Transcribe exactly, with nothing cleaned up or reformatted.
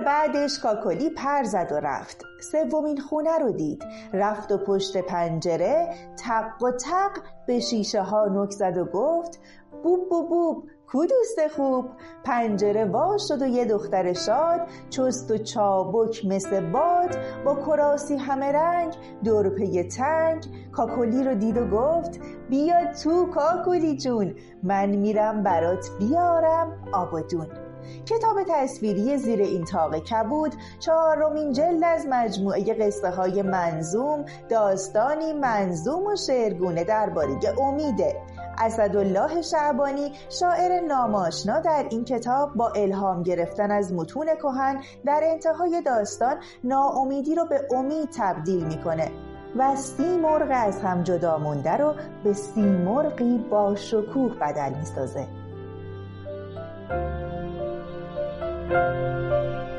بعدش کاکلی پر زد و رفت. سومین خونه رو دید، رفت و پشت پنجره تق و تق به شیشه ها نوک زد و گفت بوب بوب بوب، کو دوست خوب؟ پنجره وا شد و یه دختر شاد، چست و چابک مثل باد، با کراسی همه رنگ، دور پی تنگ. کاکلی رو دید و گفت بیا تو کاکلی جون، من میرم برات بیارم آب و دون. کتاب تصویری زیر این طاق کبود چهارمین جلد از مجموعه قصه های منظوم، داستانی منظوم و شعرگونه درباره امیده. اسدالله شعبانی شاعر ناماشنا در این کتاب با الهام گرفتن از متون کهن در انتهای داستان ناامیدی رو به امید تبدیل میکنه و سی مرغ از هم جدا مونده رو به سی مرغی با شکوه بدل میسازه.